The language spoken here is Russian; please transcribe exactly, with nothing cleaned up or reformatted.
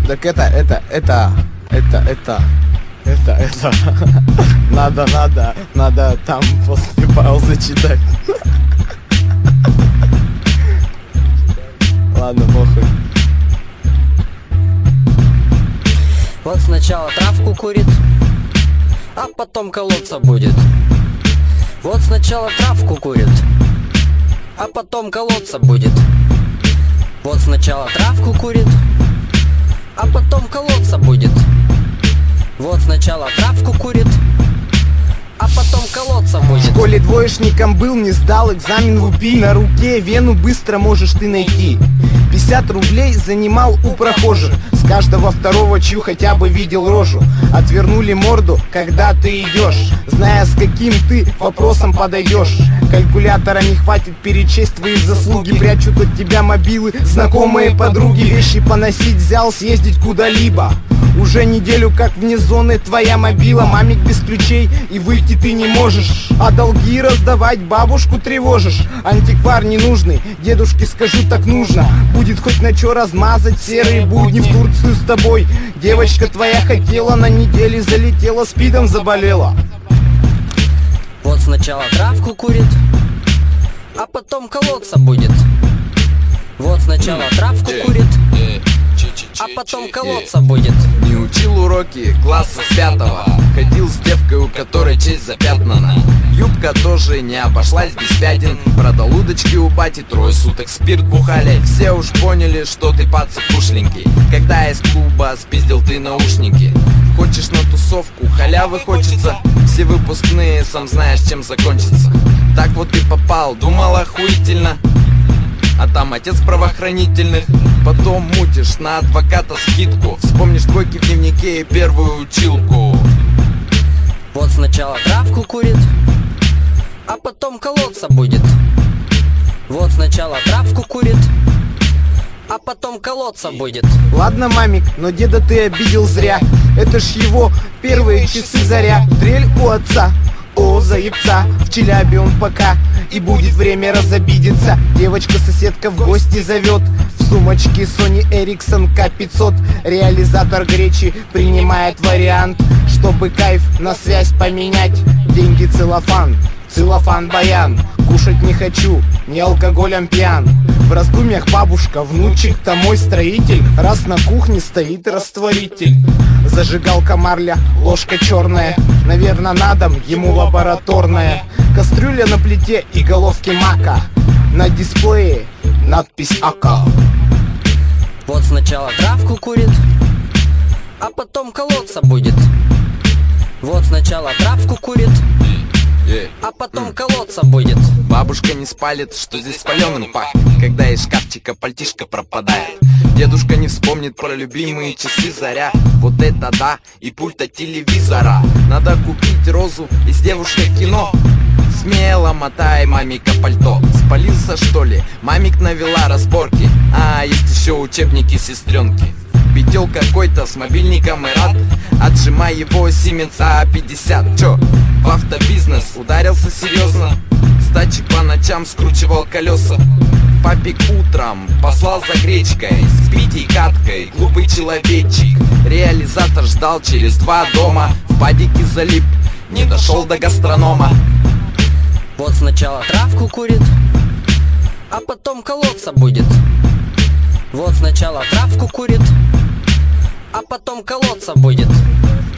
Так это, это, это, это, это, это, это. Надо, надо, надо там после паузы читать. Ладно, похуй. Вот сначала травку курит, а потом колоться будет. Вот сначала травку курит, а потом колоться будет. Вот сначала травку курит, а потом колоться будет. Вот сначала травку курит, а потом колоться будет. В школе двоечником был, не сдал экзамен в УПИ. На руке вену быстро можешь ты найти. Пятьдесят рублей занимал у прохожих. С каждого второго, чью хотя бы видел рожу. Отвернули морду, когда ты идешь, зная, с каким ты вопросом подойдешь. Калькулятора не хватит перечесть твои заслуги. Прячут от тебя мобилы знакомые подруги. Вещи поносить взял, съездить куда-либо. Уже неделю как вне зоны твоя мобила. Мамик без ключей и выйти ты не можешь. А долги раздавать бабушку тревожишь. Антиквар ненужный, дедушке скажу, так нужно. Будет хоть на чё размазать серые будни. В Турцию с тобой девочка твоя хотела, на неделе залетела, спидом заболела. Вот сначала травку курит, а потом колоться будет. Вот сначала травку курит, а потом колоться будет. Не учил уроки класса с пятого. Ходил с девкой, у которой честь запятнана. Юбка тоже не обошлась без пятен. Продал удочки у бати, трое суток спирт бухали. Все уж поняли, что ты пацан пушленький. Когда из клуба спиздил ты наушники. Хочешь на тусовку, халявы хочется. Все выпускные, сам знаешь, чем закончится. Так вот ты попал, думал охуительно. А там отец правоохранительных. Потом мутишь на адвоката скидку. Вспомнишь двойки в дневнике и первую училку. Вот сначала травку курит, а потом колоться будет. Вот сначала травку курит, а потом колоться будет. Ладно, мамик, но деда ты обидел зря. Это ж его первые часы заря. Дрель у отца, о, заебца. В Челябе он пока, и будет время разобидеться. Девочка-соседка в гости зовет. В сумочке Sony Ericsson К пятьсот. Реализатор гречи принимает вариант, чтобы кайф на связь поменять. Деньги целлофан, целлофан баян. Кушать не хочу, не алкоголем пьян. В раздумьях бабушка, внучек-то мой строитель. Раз на кухне стоит растворитель. Зажигалка марля, ложка черная. Наверное, на дом ему лабораторная. Кастрюля на плите и головки мака. На дисплее надпись АКА. Вот сначала травку курит, а потом колоться будет. Вот сначала травку курит, а потом колоться будет. Бабушка не спалит, что здесь паленым пахнет, когда из шкафчика пальтишка пропадает. Дедушка не вспомнит про любимые часы заря. Вот это да, и пульт от телевизора. Надо купить розу из девушек кино. Смело мотай, мамика, пальто. Спалился, что ли? Мамик навела разборки. А, есть еще учебники сестренки. Пятел какой-то с мобильником и рад. Отжимай его Siemens А пятьдесят. Чё? В автобизнес ударился серьезно. С тачек по ночам скручивал колеса. Папик утром послал за гречкой. С Питей каткой, глупый человечек. Реализатор ждал через два дома. В падике залип, не дошел до гастронома. Вот сначала травку курит, а потом колоться будет. Вот сначала травку курит, а потом колоться будет.